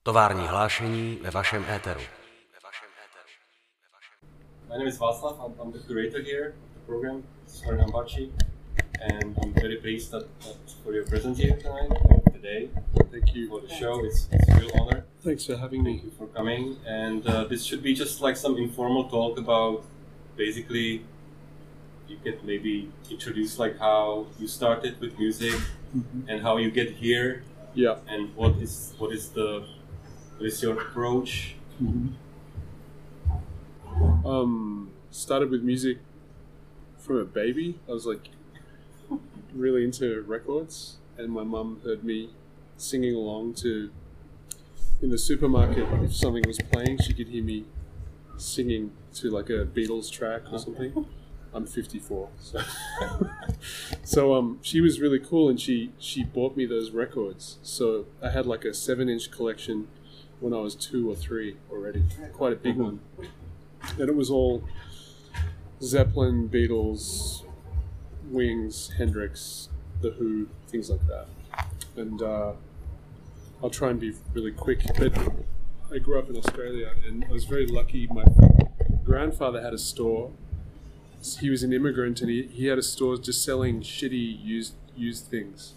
Tovární hlášení ve vašem éteru. My name is Václav. I'm the curator here of the program, Sven Ambachi, and I'm very pleased that for your presence here tonight, today. Thank you for the show. It's a real honor. Thanks for having me. Thank you for coming. And this should be just like some informal talk about, basically, you could maybe introduce like how you started with music and how you get here. Yeah. And what is your approach? Started with music from a baby. I was like really into records, and my mum heard me singing along to, in the supermarket, if something was playing, she could hear me singing to like a Beatles track or something. I'm 54, so she was really cool, and she bought me those records. So I had like a 7-inch collection when I was 2 or 3 already, quite a big one, and it was all Zeppelin, Beatles, Wings, Hendrix, The Who, things like that. And I'll try and be really quick, but I grew up in Australia, and I was very lucky. My grandfather had a store. He was an immigrant, and he had a store just selling shitty used things.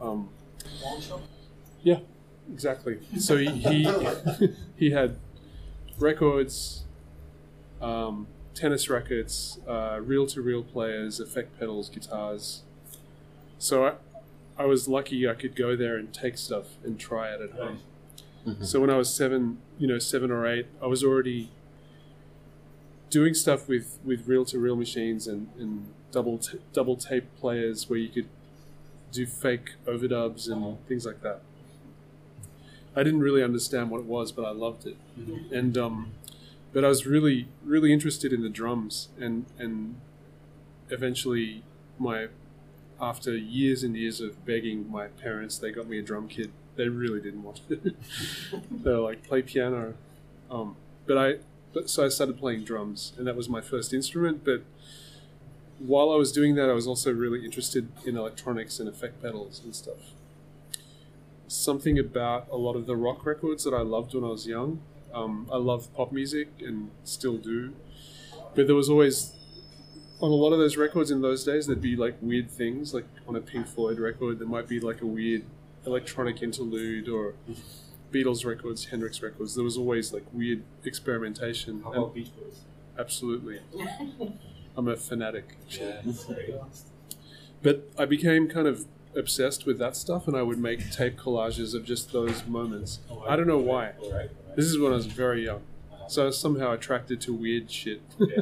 Yeah, exactly. So he had records, tennis rackets, reel-to-reel players, effect pedals, guitars. So I was lucky I could go there and take stuff and try it at home. Mm-hmm. So when I was 7 or 8, I was already doing stuff with reel-to-reel machines and double tape players where you could do fake overdubs and things like that. I didn't really understand what it was, but I loved it. Mm-hmm. And but I was really, really interested in the drums, and eventually after years and years of begging my parents, they got me a drum kit. They really didn't want it. They were like, play piano. So I started playing drums, and that was my first instrument. But while I was doing that, I was also really interested in electronics and effect pedals and stuff. Something about a lot of the rock records that I loved when I was young. I love pop music and still do. But there was always, on a lot of those records in those days, there'd be like weird things. Like on a Pink Floyd record, there might be like a weird electronic interlude, or Beatles records, Hendrix records. There was always like weird experimentation. How about Beach Boys? Absolutely. I'm a fanatic. Yeah. But I became kind of obsessed with that stuff, and I would make tape collages of just those moments. I don't know why. This is when I was very young. So I was somehow attracted to weird shit.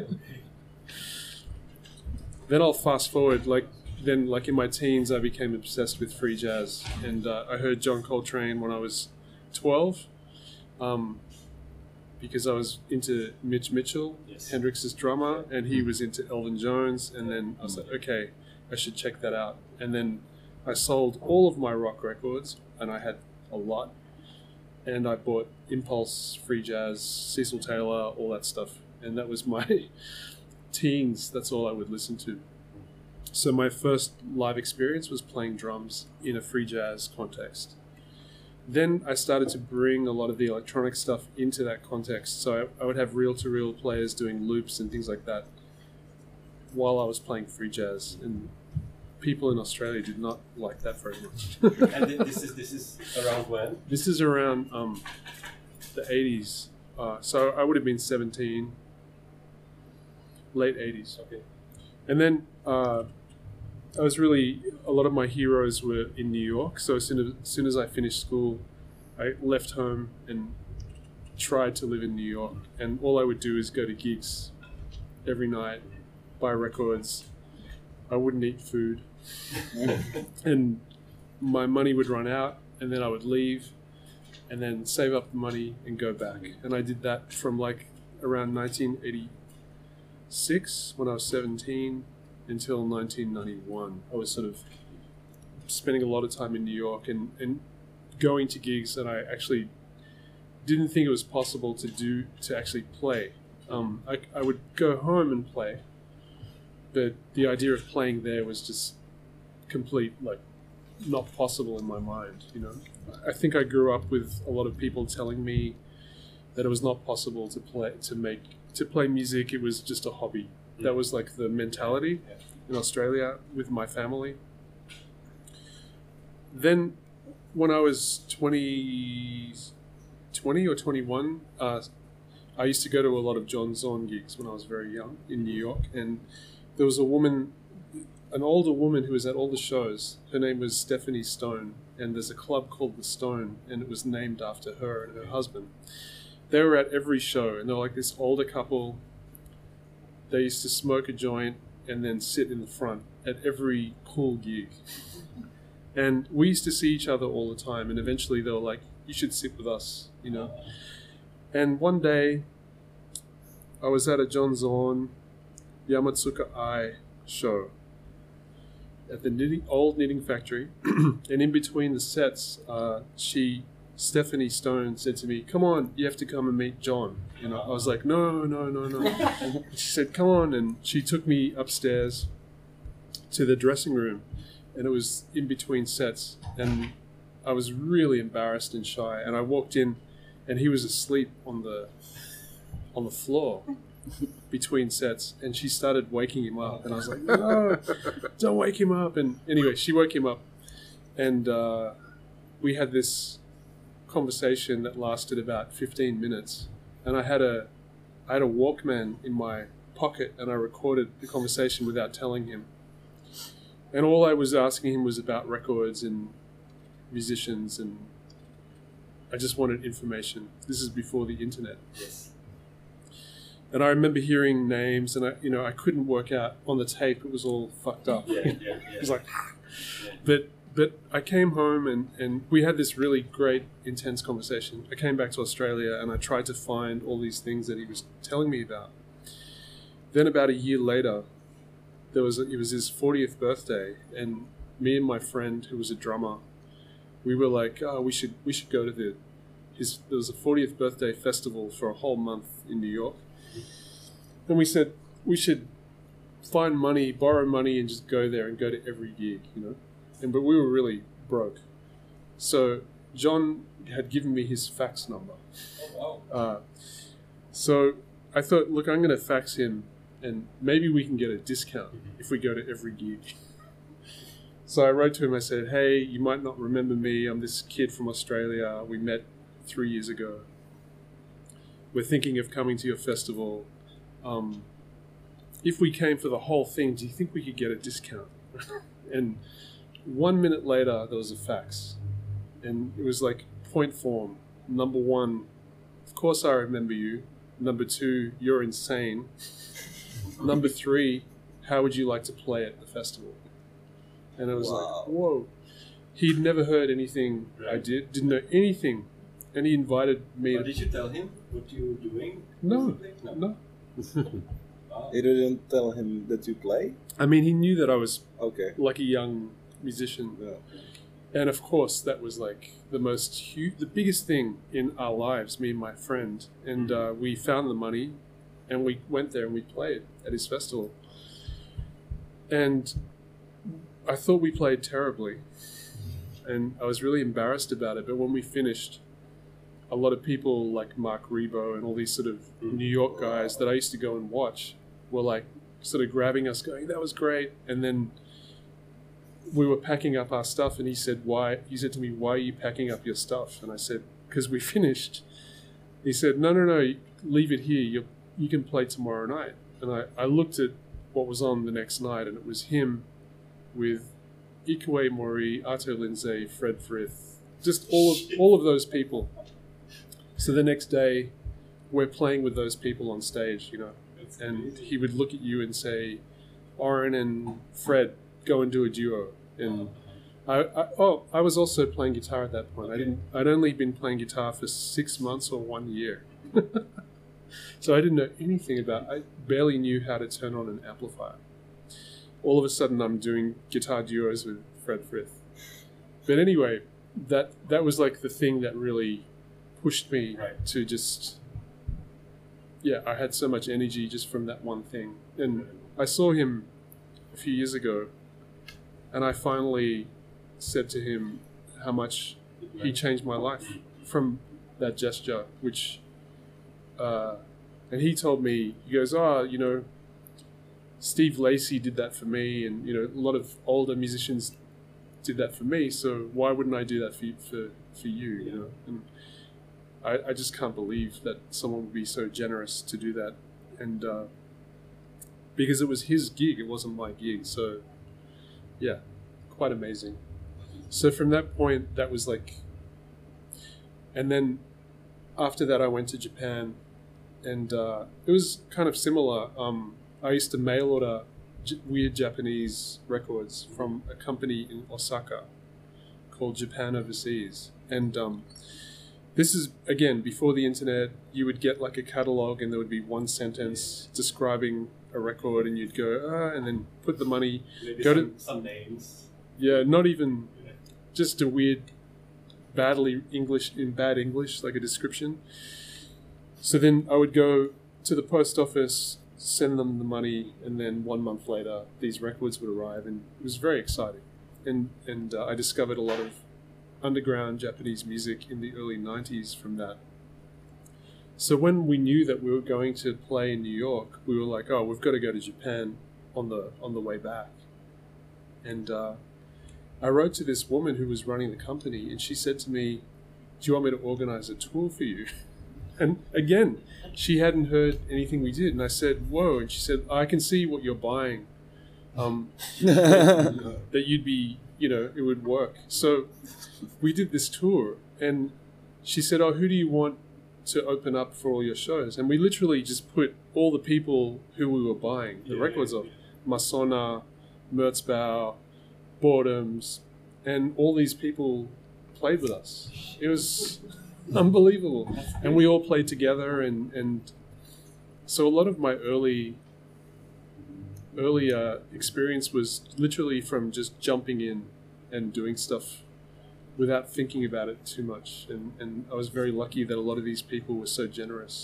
Then I'll fast forward, like in my teens, I became obsessed with free jazz, and I heard John Coltrane when I was 12, because I was into Mitch Mitchell, Hendrix's drummer, and he was into Elvin Jones, and then I was like, okay, I should check that out. And then I sold all of my rock records, and I had a lot, and I bought Impulse, free jazz, Cecil Taylor, all that stuff, and that was my teens. That's all I would listen to. So my first live experience was playing drums in a free jazz context. Then I started to bring a lot of the electronic stuff into that context. So I would have reel-to-reel players doing loops and things like that while I was playing free jazz. And people in Australia did not like that very much. And this is around when? This is around the 80s. So I would have been 17, late 80s. Okay. And then a lot of my heroes were in New York. So as soon as I finished school, I left home and tried to live in New York. And all I would do is go to gigs every night, buy records. I wouldn't eat food. And my money would run out, and then I would leave and then save up the money and go back. And I did that from like around 1986 when I was 17 until 1991. I was sort of spending a lot of time in New York and going to gigs that I actually didn't think it was possible to actually play. I would go home and play, but the idea of playing there was just complete, like, not possible in my mind, you know. I think I grew up with a lot of people telling me that it was not possible to play music. It was just a hobby. That was like the mentality in Australia with my family. Then when I was 20 or 21, I used to go to a lot of John Zorn gigs when I was very young in New York, and there was an older woman who was at all the shows. Her name was Stephanie Stone, and there's a club called The Stone, and it was named after her and her husband. They were at every show, and they were like this older couple. They used to smoke a joint and then sit in the front at every cool gig. And we used to see each other all the time, and eventually they were like, you should sit with us, you know. And one day, I was at a John Zorn Yamatsuka Ai show at the old knitting factory, and in between the sets, Stephanie Stone said to me, "Come on, you have to come and meet John." You know, I was like, "No." She said, "Come on," and she took me upstairs to the dressing room, and it was in between sets, and I was really embarrassed and shy, and I walked in, and he was asleep on the floor between sets, and she started waking him up, and I was like, "No, don't wake him up." And anyway, she woke him up, and we had this conversation that lasted about 15 minutes, and I had a Walkman in my pocket, and I recorded the conversation without telling him, and all I was asking him was about records and musicians, and I just wanted information. This is before the internet. Yes. And I remember hearing names, and I couldn't work out on the tape. It was all fucked up. Yeah. It was like, but I came home, and we had this really great, intense conversation. I came back to Australia, and I tried to find all these things that he was telling me about. Then about a year later, it was his 40th birthday, and me and my friend, who was a drummer, we were like, "Oh, we should go to there was a 40th birthday festival for a whole month in New York." And we said we should find money, borrow money, and just go there and go to every gig, you know. But we were really broke. So John had given me his fax number. Oh, wow. So I thought, look, I'm going to fax him, and maybe we can get a discount if we go to every gig. So I wrote to him. I said, "Hey, you might not remember me. I'm this kid from Australia. We met 3 years ago. We're thinking of coming to your festival. If we came for the whole thing, do you think we could get a discount?" And 1 minute later, there was a fax. And it was like point form. Number 1, of course I remember you. Number 2, you're insane. Number 3, how would you like to play at the festival? And I was like, whoa. He'd never heard anything I did, didn't know anything. And he invited me. Did you tell him what you were doing? No. Wow. You didn't tell him that you play? I mean, he knew that I was Okay. like a young musician. Yeah. And of course, that was like the biggest thing in our lives, me and my friend. And we found the money, and we went there and we played at his festival. And I thought we played terribly, and I was really embarrassed about it. But when we finished, a lot of people like Mark Rebo and all these sort of New York guys that I used to go and watch were like sort of grabbing us, going, "That was great." And then we were packing up our stuff, and he said, "Why?" He said to me, "Why are you packing up your stuff?" And I said, "Because we finished." He said, No, leave it here. You can play tomorrow night." And I looked at what was on the next night, and it was him with Ikue Mori, Arto Lindsay, Fred Frith, just all of those people. So the next day, we're playing with those people on stage, you know, and he would look at you and say, "Oren and Fred, go and do a duo." And I was also playing guitar at that point. I'd only been playing guitar for 6 months or 1 year. So I didn't know anything I barely knew how to turn on an amplifier. All of a sudden, I'm doing guitar duos with Fred Frith. But anyway, that was like the thing that really pushed me to just, I had so much energy just from that one thing. And I saw him a few years ago, and I finally said to him how much he changed my life from that gesture, which, and he told me, he goes, oh, you know, Steve Lacy did that for me, and, you know, a lot of older musicians did that for me, so why wouldn't I do that for you, you know? And I just can't believe that someone would be so generous to do that, and because it was his gig, it wasn't my gig, so yeah, quite amazing. So from that point, that was like, and then after that I went to Japan, and it was kind of similar. I used to mail order weird Japanese records from a company in Osaka called Japan Overseas, and this is, again, before the internet. You would get like a catalog, and there would be one sentence describing a record, and you'd go, and then put the money, Maybe go some names. yeah, not even, just a weird, bad English, like a description. So then I would go to the post office, send them the money, and then 1 month later, these records would arrive, and it was very exciting. And I discovered a lot of underground Japanese music in the early 90s from that. So when we knew that we were going to play in New York, we were like, oh, we've got to go to Japan on the way back. And I wrote to this woman who was running the company, and she said to me, do you want me to organize a tour for you? And again, she hadn't heard anything we did. And I said, whoa. And she said, I can see what you're buying. That you'd be, you know, it would work. So we did this tour, and she said, oh, who do you want to open up for all your shows? And we literally just put all the people who we were buying the records of. Masona, Merzbow, Boredoms, and all these people played with us. It was unbelievable. And we all played together, and so a lot of my early experience was literally from just jumping in and doing stuff without thinking about it too much. And I was very lucky that a lot of these people were so generous.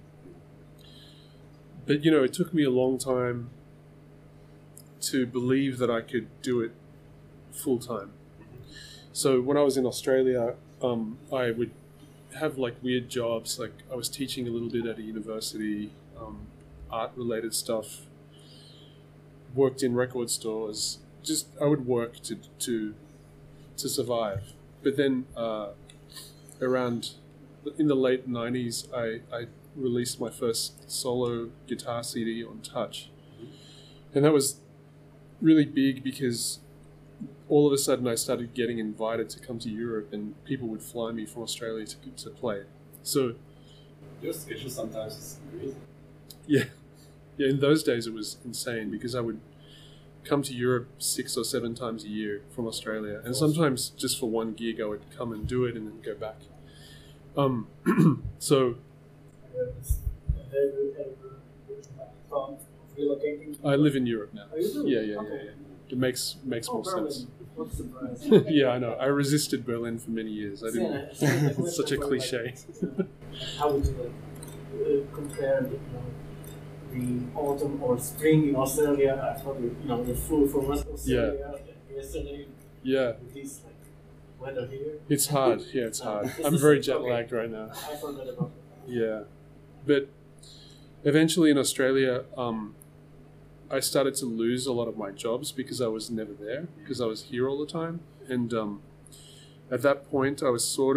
But, you know, it took me a long time to believe that I could do it full time. So when I was in Australia, I would have like weird jobs. Like I was teaching a little bit at a university, art related stuff, worked in record stores. Just, I would work to survive. But then around in the late 90s, I released my first solo guitar CD on Touch. And that was really big because all of a sudden I started getting invited to come to Europe, and people would fly me from Australia to play. So Your schedule sometimes is crazy. yeah, in those days it was insane because I would come to Europe 6 or 7 times a year from Australia, and sometimes just for one gig I would come and do it and then go back. So relocating? I live in Europe now. Oh, you do? Yeah. Okay. It makes more Berlin. sense. What a surprise. Yeah, I know. I resisted Berlin for many years. I didn't. It's such a cliche. How would you compare the autumn or spring in Australia? I thought you flew from Australia yesterday. Yeah, With this weather here. it's hard. Yeah, it's hard. This I'm is- very jet okay. lagged right now. I forgot about that. Yeah, but eventually in Australia, I started to lose a lot of my jobs because I was never there, because I was here all the time. And at that point, I was sort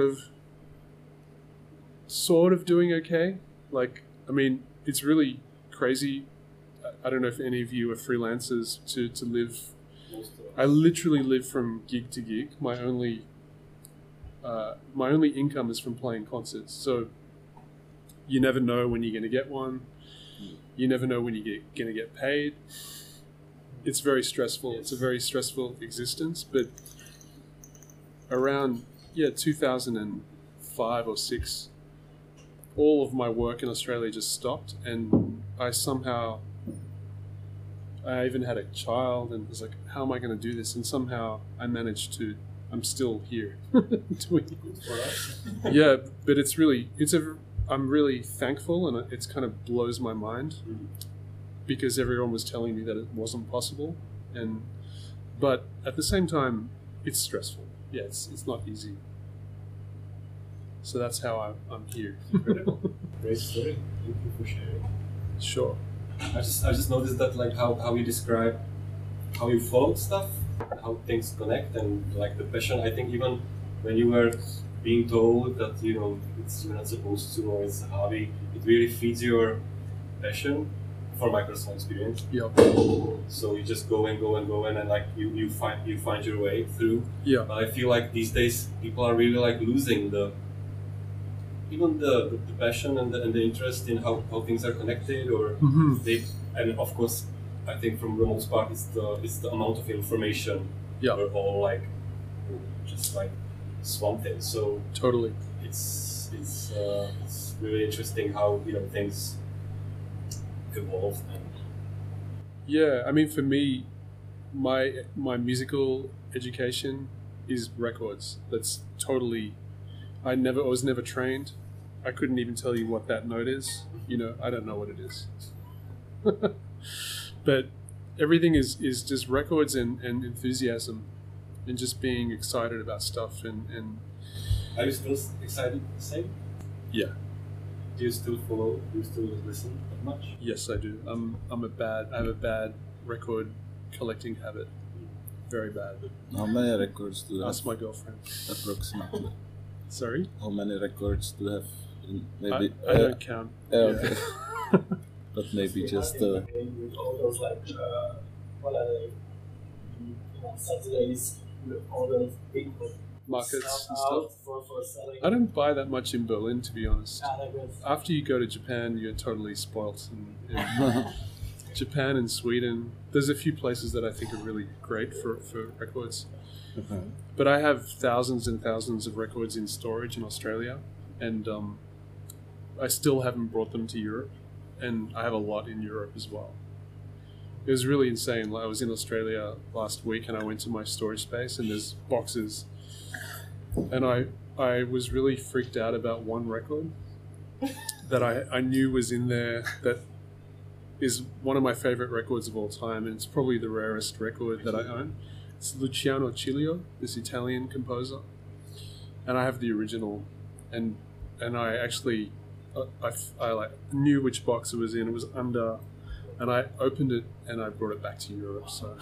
of doing okay. Like, I mean, it's really crazy. I don't know if any of you are freelancers to live. I literally live from gig to gig. My only income is from playing concerts. So you never know when you're going to get one. You never know when you're going to get paid. It's very stressful. It's a very stressful existence. But around 2005 or 6, all of my work in Australia just stopped, and I even had a child, and was like, how am I going to do this? And somehow I managed to. I'm still here doing it. Yeah, but I'm really thankful, and it kind of blows my mind because everyone was telling me that it wasn't possible, but at the same time, it's stressful. Yeah, it's not easy. So that's how I'm here. Incredible. Great story. Thank you for sharing. Sure. I just noticed that like how you describe how you followed stuff, how things connect, and like the passion. I think even when you were being told that you're not supposed to, or it's a hobby, it really feeds your passion. For my personal experience. Yeah. So you just go and and like you find your way through. Yeah. But I feel like these days people are really like losing the passion and the interest in how things are connected, or and of course I think from the most part it's the amount of information. Yeah. We're all like just like swamped in. So totally. It's really interesting how things evolve. And yeah, I mean, for me, my musical education is records. That's totally. I was never trained. I couldn't even tell you what that note is. I don't know what it is. But everything is just records and enthusiasm, and just being excited about stuff. And are you still excited the same? Yeah. Do you still follow? Do you still listen that much? Yes, I do. I have a bad record collecting habit. Very bad. How many records do you have? Ask my girlfriend. Approximately. Sorry? How many records do you have? Maybe I don't count. okay. But maybe just with all those like what are they? Saturdays with all those big markets and stuff. For selling. I don't buy that much in Berlin, to be honest. They're good. After you go to Japan, you're totally spoilt. In Japan and Sweden, there's a few places that I think are really great for records. But I have thousands and thousands of records in storage in Australia, and I still haven't brought them to Europe, and I have a lot in Europe as well. It was really insane. I was in Australia last week, and I went to my storage space, and there's boxes. And I was really freaked out about one record that I knew was in there that is one of my favorite records of all time, and it's probably the rarest record that I own. It's Luciano Cilio, this Italian composer, and I have the original, and I actually I like knew which box it was in. It was under, and I opened it and I brought it back to Europe. So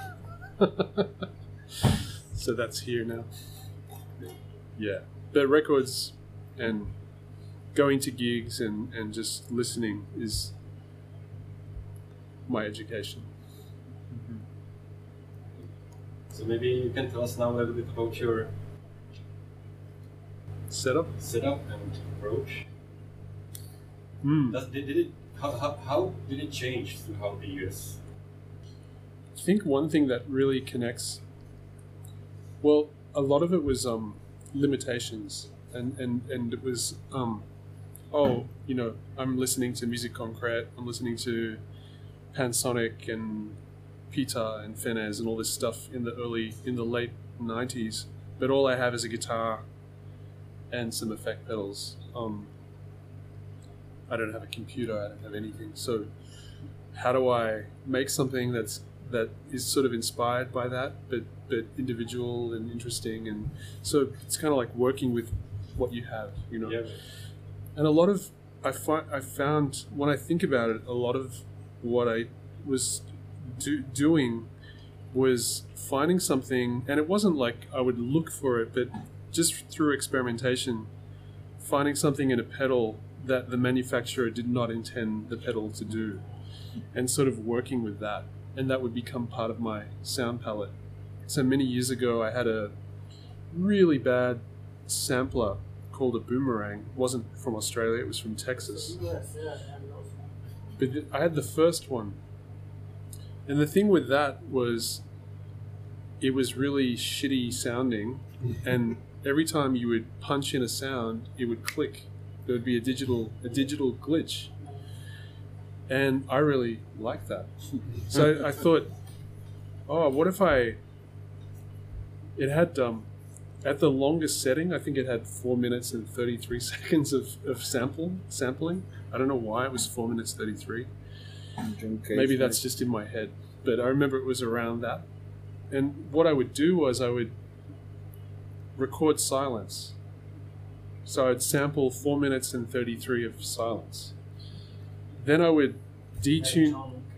so that's here now. Yeah, but records and going to gigs and just listening is my education. So maybe you can tell us now a little bit about your setup and approach. How did it change throughout the years? I think one thing that really connects, well, a lot of it was limitations, and it was I'm listening to Music Concrete, I'm listening to Pansonic and Pita and Fenez and all this stuff in the late 90s, but all I have is a guitar and some effect pedals. I don't have a computer, I don't have anything. So how do I make something that is sort of inspired by that, but individual and interesting? And so it's kind of like working with what you have, Yeah. And a lot of I found when I think about it, a lot of what I was doing was finding something, and it wasn't like I would look for it, but just through experimentation, finding something in a pedal that the manufacturer did not intend the pedal to do, and sort of working with that, and that would become part of my sound palette. So many years ago, I had a really bad sampler called a Boomerang. It wasn't from Australia, it was from Texas. Yes, yeah, But I had the first one. And the thing with that was it was really shitty sounding, and every time you would punch in a sound, it would click. There would be a digital glitch. And I really liked that. So I thought, what if it had, at the longest setting, I think it had 4 minutes and 33 seconds of sampling. I don't know why it was 4 minutes 33. Maybe that's just in my head, but I remember it was around that. And what I would do was I would record silence. So I'd sample 4 minutes and 33 of silence. Then I would detune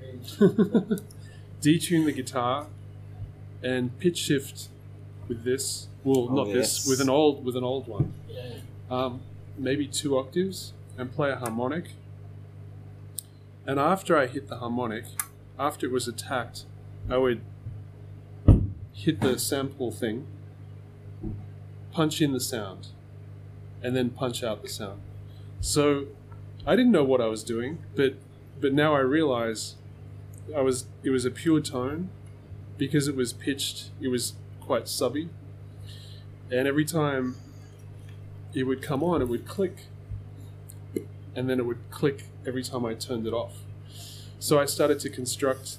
detune the guitar and pitch shift with this. Well, not this, with an old one. Yeah. Maybe 2 octaves, and play a harmonic. And after I hit the harmonic, after it was attacked, I would hit the sample thing, punch in the sound, and then punch out the sound. So I didn't know what I was doing, but now I realize it was a pure tone because it was pitched. It was quite subby, and every time it would come on, it would click, and then it would click every time I turned it off. So I started to construct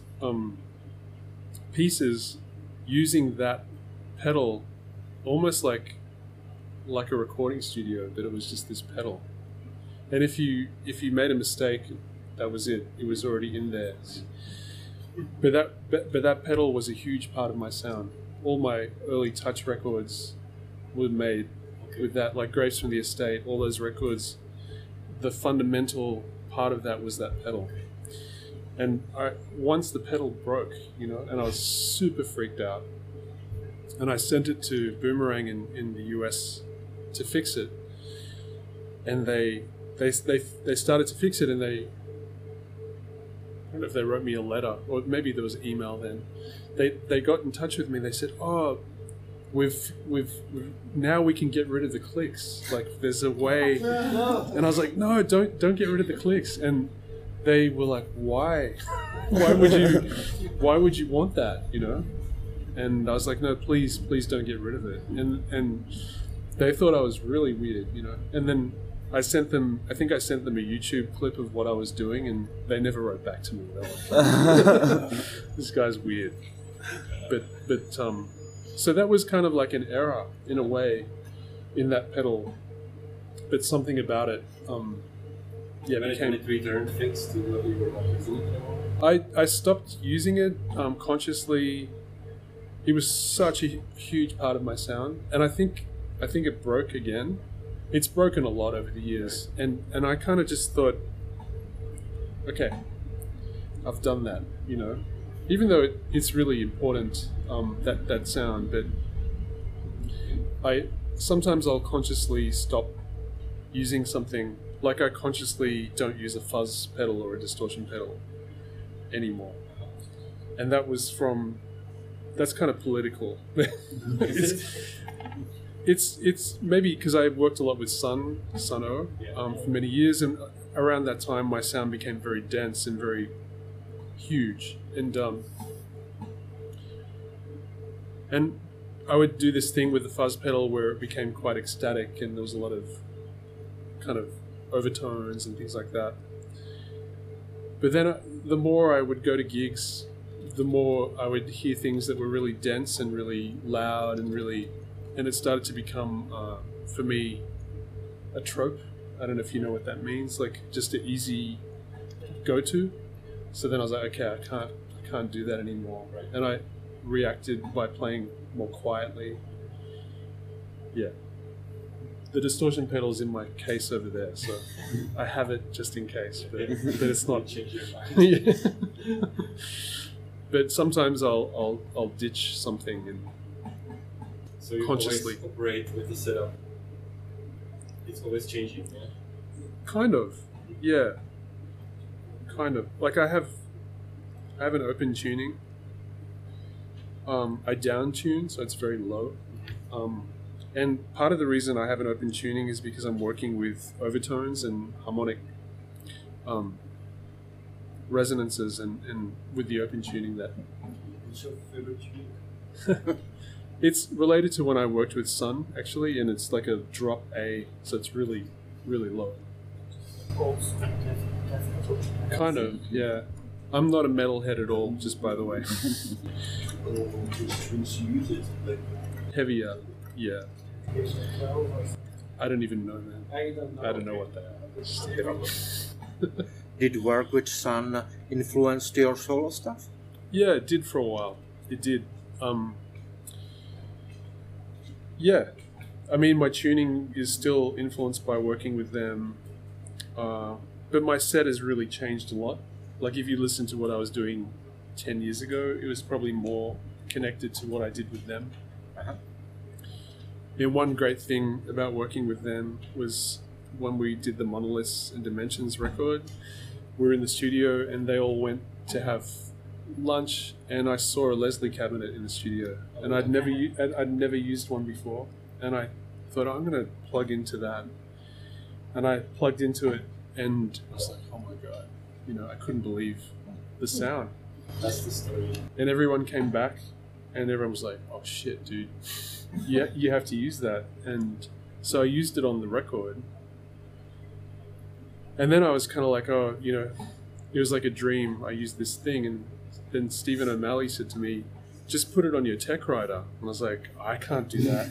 pieces using that pedal, almost like a recording studio, but it was just this pedal. And if you made a mistake, that was it. It was already in there. But that pedal was a huge part of my sound. All my early touch records were made with that, like Grapes from the Estate, all those records. The fundamental part of that was that pedal. And once the pedal broke, and I was super freaked out, and I sent it to Boomerang in the US to fix it, and they started to fix it, and I don't know if they wrote me a letter, or maybe there was an email then. They got in touch with me. They said, "Oh, we've now we can get rid of the clicks. Like there's a way." And I was like, "No, don't get rid of the clicks." And they were like, "Why? Why would you want that? And I was like, "No, please don't get rid of it." And they thought I was really weird, And then I think I sent them a YouTube clip of what I was doing, and they never wrote back to me. They were like, "This guy's weird." But so that was kind of like an error in a way in that pedal, but something about it, Became it returned fixed to what you were not using it anymore? I stopped using it consciously. It was such a huge part of my sound, and I think it broke again. It's broken a lot over the years, and I kind of just thought, okay, I've done that, even though it's really important, that sound, but sometimes I'll consciously stop using something. Like I consciously don't use a fuzz pedal or a distortion pedal anymore. And that's kind of political. It's maybe because I worked a lot with Sun O for many years, and around that time my sound became very dense and very huge. And I would do this thing with the fuzz pedal where it became quite ecstatic, and there was a lot of kind of overtones and things like that. But then the more I would go to gigs, the more I would hear things that were really dense and really loud and it started to become, for me, a trope. I don't know if you know what that means, like just an easy go-to. So then I was like, okay, I can't do that anymore. Right. And I reacted by playing more quietly. Yeah. The distortion pedal's in my case over there, so I have it just in case, but it's not. Change your mind. Yeah. But sometimes I'll ditch something and So you consciously always operate with the setup. It's always changing, yeah? kind of, yeah, kind of. Like I have an open tuning. I down tune, so it's very low. And part of the reason I have an open tuning is because I'm working with overtones and harmonic resonances, and with the open tuning that What's your favorite tune? it's related to when I worked with Sun actually, and it's like a drop A, so it's really, really low. Old school, definitely. Kind of, yeah. I'm not a metalhead at all, just by the way. Which strings you use it? Like, Heavier, yeah. Is it 12 or I don't even know, man. I don't know. I don't know what they are. Just heavy. Did work with Sun influence your solo stuff? Yeah, it did for a while. It did. Yeah, I mean, my tuning is still influenced by working with them, but my set has really changed a lot. Like if you listen to what I was doing 10 years ago, it was probably more connected to what I did with them. And one great thing about working with them was when we did the Monoliths and Dimensions record, we were in the studio and they all went to have lunch, and I saw a Leslie cabinet in the studio, and I'd never used one before, and I thought, I'm going to plug into that, and I plugged into it, and I was like, oh my god, you know, I couldn't believe the sound. That's the story. And everyone came back, and everyone was like, oh shit, dude, yeah, you have to use that. And so I used it on the record, and then I was kind of like, oh, you know, it was like a dream. I used this thing, and then Stephen O'Malley said to me, just put it on your tech writer. And I was like, I can't do that.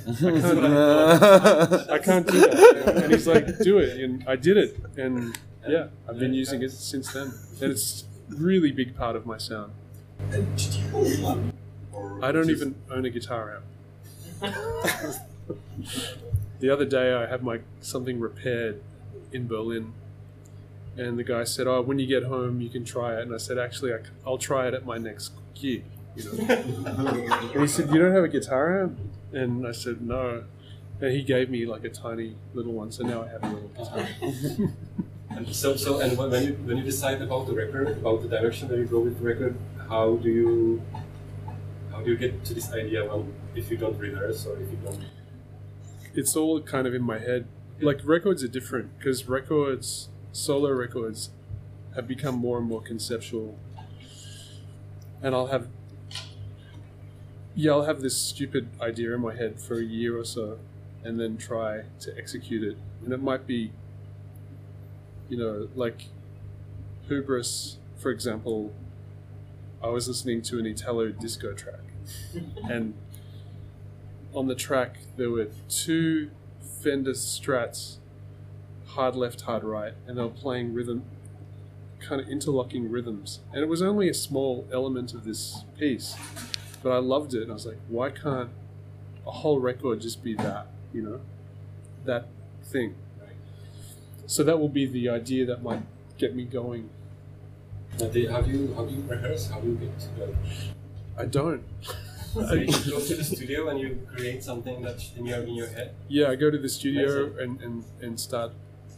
I can't do that. And he's like, do it. And I did it. And yeah, I've been using it since then. And it's a really big part of my sound. And did you own one? Or I don't just- even own a guitar amp. The other day I had something repaired in Berlin. And the guy said, oh, when you get home, you can try it. And I said, actually, I'll try it at my next gig. You know? And he said, you don't have a guitar amp? And I said, no. And he gave me like a tiny little one, so now I have a little guitar. And so, and when you decide about the record, about the direction that you go with the record, how do you get to this idea? Well, if you don't rehearse or if you don't. It's all kind of in my head. Like records are different because solo records have become more and more conceptual, and I'll have this stupid idea in my head for a year or so, and then try to execute it. And it might be, you know, like Hubris, for example. I was listening to an Italo disco track, and on the track there were two Fender Strats, hard left, hard right, and they were playing rhythm, kind of interlocking rhythms. And it was only a small element of this piece, but I loved it. And I was like, why can't a whole record just be that, you know, that thing? So that will be the idea that might get me going. How do you rehearse? How do you get to the? I don't. So you go to the studio and you create something that's in your head. Yeah, I go to the studio and start,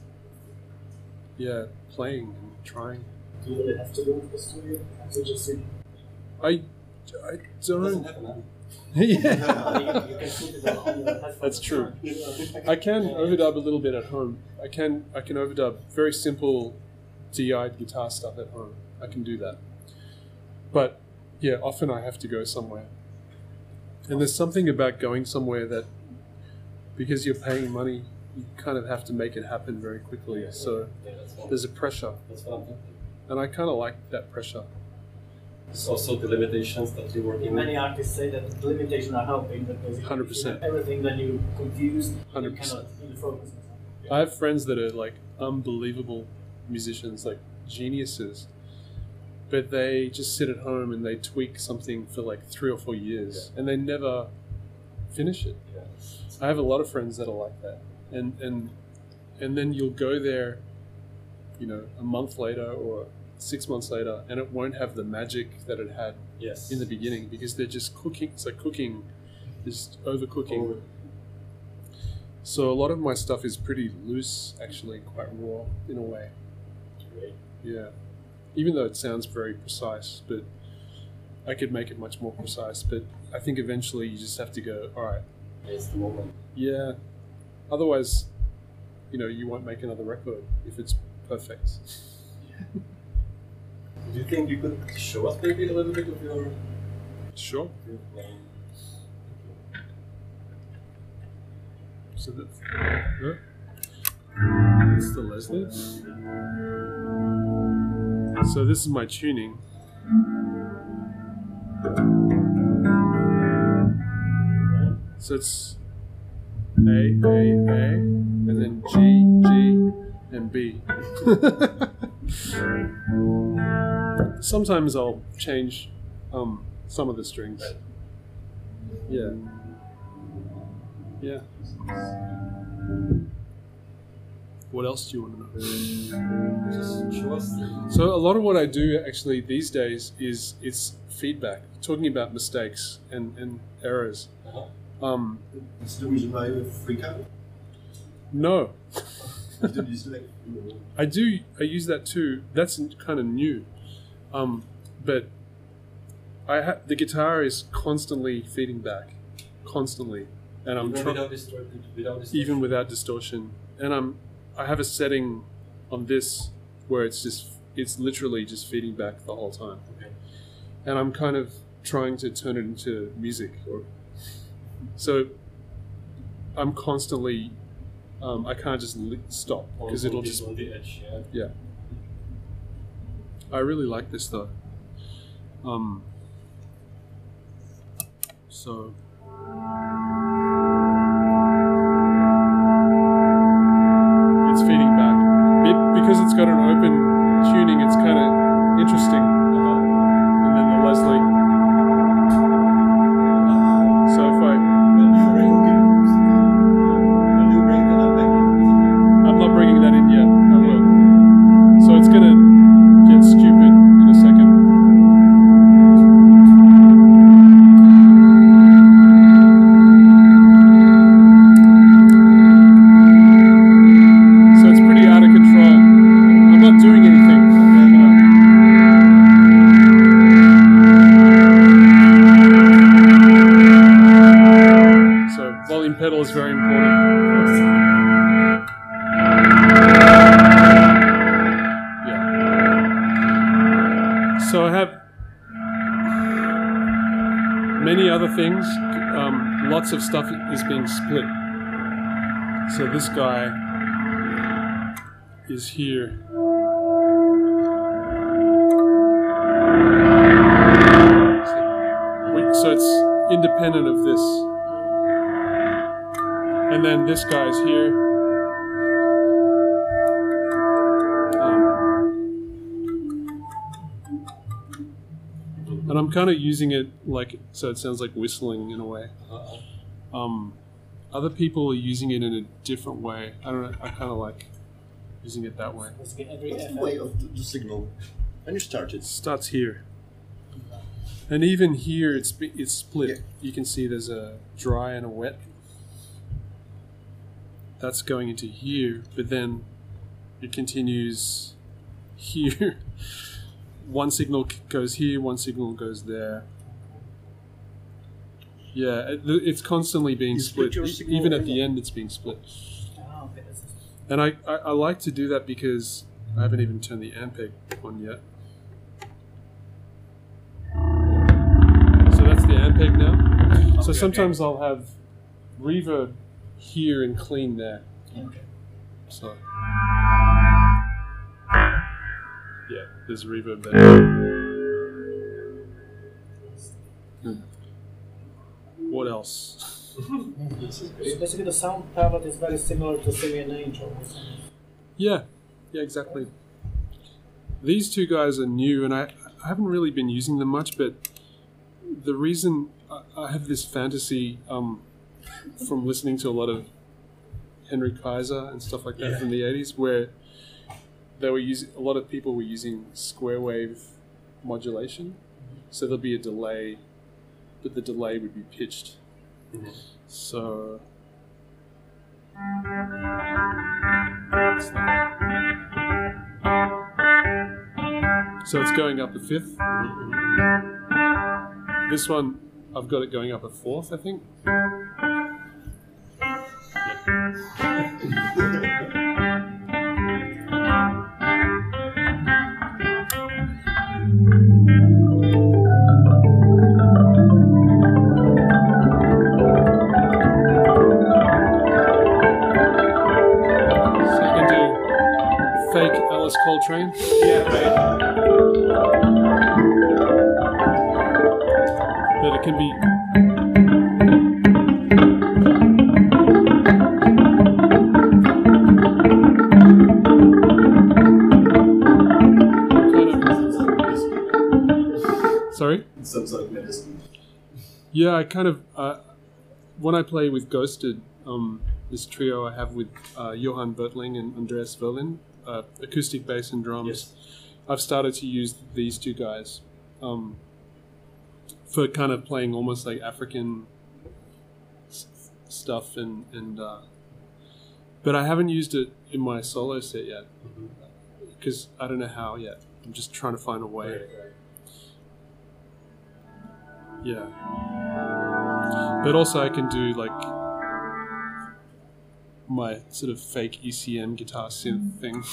playing and trying. Do you really have to go to the studio? Have to just sit? I Doesn't don't. happen. Huh? Yeah, You can put it on your headphones. that's true. I can overdub a little bit at home. I can overdub very simple DI'd guitar stuff at home. I can do that. But yeah, often I have to go somewhere. And there's something about going somewhere that, because you're paying money, you kind of have to make it happen very quickly. So Yeah, there's a pressure, that's what I'm thinking. and I kind of like that pressure. It's also the limitations that you're working with. Many artists say that the limitations are helping, but basically 100%. if you have everything, then you confuse, you 100%. cannot really focus on something. I have friends that are like unbelievable musicians, like geniuses, but they just sit at home and they tweak something for like 3 or 4 years, and they never finish it. Yeah. I have a lot of friends that are like that, and then you'll go there, you know, a month later or 6 months later, and it won't have the magic that it had Yes. in the beginning because they're just cooking. It's like cooking, just overcooking. So a lot of my stuff is pretty loose, actually, quite raw in a way. Great. Yeah, even though it sounds very precise, but I could make it much more precise. But I think eventually you just have to go, all right, It's the moment. yeah. Otherwise, you know, you won't make another record if it's perfect. Do you think you could show us maybe a little bit of your Sure. playing? So that's it's the Leslie. So this is my tuning. So it's A, and then G, and B. Sometimes I'll change some of the strings. Yeah. Yeah. What else do you want to know? Just show us. So a lot of what I do actually these days is it's feedback, talking about mistakes and errors. That's the reason why you freak out. No, You don't use like, I do. I use that too. That's kind of new, but the guitar is constantly feeding back, constantly, and I'm Even trying without distortion. even without distortion. And I have a setting on this where it's literally just feeding back the whole time. Okay. And I'm kind of trying to turn it into music, so I'm constantly. I can't just stop because it'll just. on the edge. Yeah. Yeah. I really like this though. So. It's feeding back. Because it's got an open tuning, it's kind of interesting. And then the Leslie. So if when you bring that back in, I'm not bringing that in yet, I will. So it's gonna get stupid in a second. So it's pretty out of control. I'm not doing anything. So volume pedal is very important. Yeah. So I have many other things. Lots of stuff is being split. So this guy is here. So it's independent of this. And then this guy's here. And I'm kind of using it like, so it sounds like whistling in a way. Other people are using it in a different way. I don't know, I kind of like using it that way. Let's get every what's the way of the signal when you start It it? starts here. And even here, it's split. Yeah. You can see there's a dry and a wet. That's going into here, but then it continues here. One signal goes here, one signal goes there. Yeah, it's constantly being You split split. your signal Even at in the there. end, it's being split. Oh, okay. And I like to do that because I haven't even turned the Ampeg on yet. So that's the Ampeg now. So Okay, sometimes I'll have reverb here and clean there. Okay. So yeah, there's reverb there. What else? So basically, the sound palette is very similar to Simian Angel. Yeah, exactly. These two guys are new, and I haven't really been using them much, but the reason I have this fantasy from listening to a lot of Henry Kaiser and stuff like that from the 80s, where they were using, a lot of people were using square wave modulation, so there'll be a delay, but the delay would be pitched. So it's going up a fifth. This one, I've got it going up a fourth, I think. Fake Alice Coltrane. Yeah, right. But it can be. Sorry? It sounds like medicine. Yeah, I kind of. When I play with Ghosted, this trio I have with Johan Bertling and Andreas Verlin, acoustic bass and drums. Yes. I've started to use these two guys for kind of playing almost like African stuff, and but I haven't used it in my solo set yet because I don't know how yet. I'm just trying to find a way. Right. Yeah. But also I can do like my sort of fake ECM guitar synth thing.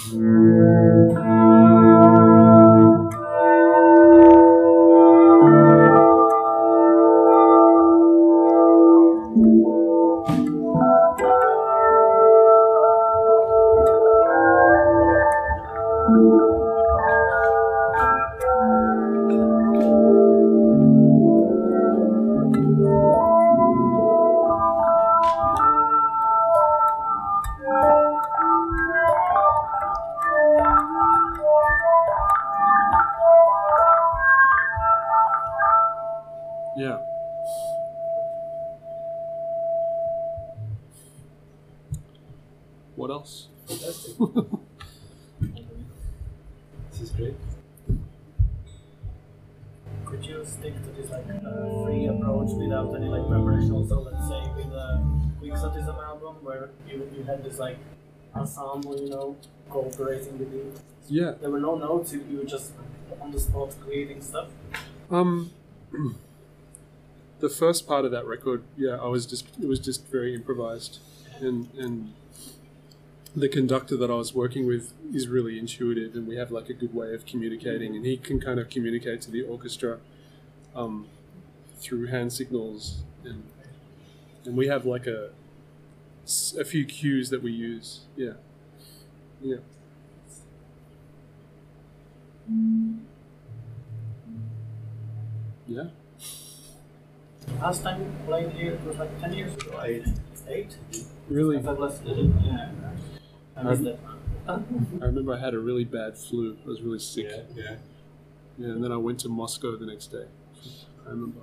Yeah. What else? Fantastic. This is great. Could you stick to this like free approach without any like preparation? Also, let's say with the Quixotism album, where you had this like ensemble, you know, cooperating with you. Yeah. There were no notes. You were just on the spot creating stuff. The first part of that record, yeah, it was just very improvised, and the conductor that I was working with is really intuitive, and we have like a good way of communicating, and he can kind of communicate to the orchestra through hand signals, and we have like a few cues that we use. Yeah. Yeah. Last time you played here, it was like 10 years ago. 8? Really? I thought last yeah. I missed that. I remember I had a really bad flu. I was really sick. Yeah. Yeah, and then I went to Moscow the next day. I remember.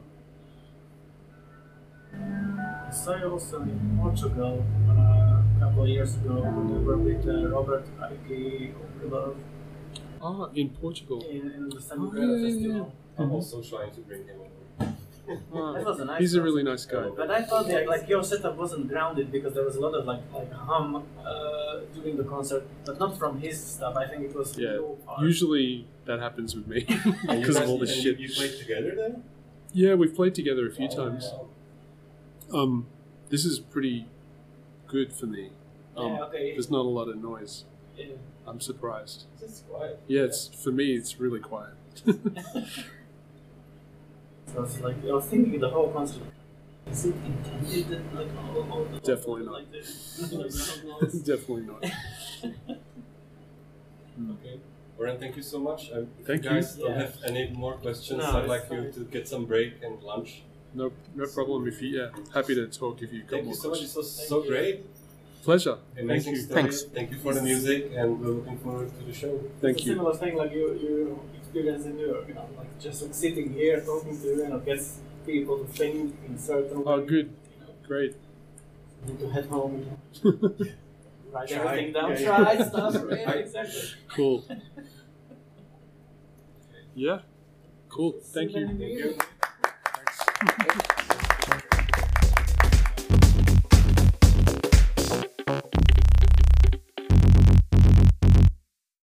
I saw you also in Portugal a couple of years ago when you were with Robert Ariki Obribov Oh, in Portugal. in the San Oh, Miguel yeah. Festival. I'm also trying to bring him over. That was a nice He's a concert. really nice guy. But I thought like your setup wasn't grounded because there was a lot of like hum during the concert, but not from his stuff. I think it was Yeah, your part. usually that happens with me because of all the shit. You played together then? Yeah, we've played together a few Oh, times. wow. This is pretty good for me. Yeah, okay. There's not a lot of noise. Yeah. I'm surprised. Just quiet. Yeah, it's for me. It's really quiet. So it's like I was thinking the whole concert. Is it intended that like all the Definitely not. like this? Background noise? Definitely not. Okay. Warren, thank you so much. If Thank you you. guys don't Yeah. have any more questions, No, I'd it's like you fine. to get some break and lunch. No problem. If you happy to talk if you got Thank more you so much. questions. This was Thank so you. great. Pleasure. Amazing Thank you. story. Thanks. Thank you for the music, and we're looking forward to the show. Thank It's a you. similar thing like you experience in New York, you know, like just like sitting here talking to you, you know, gets people to think in certain Oh, way, good. You know, Great. need to head home, you know, write Try. everything down, Yeah, try yeah. stuff, yeah, exactly. Cool. Yeah. Cool. Thank See you. in the new Thank year. you. Thanks.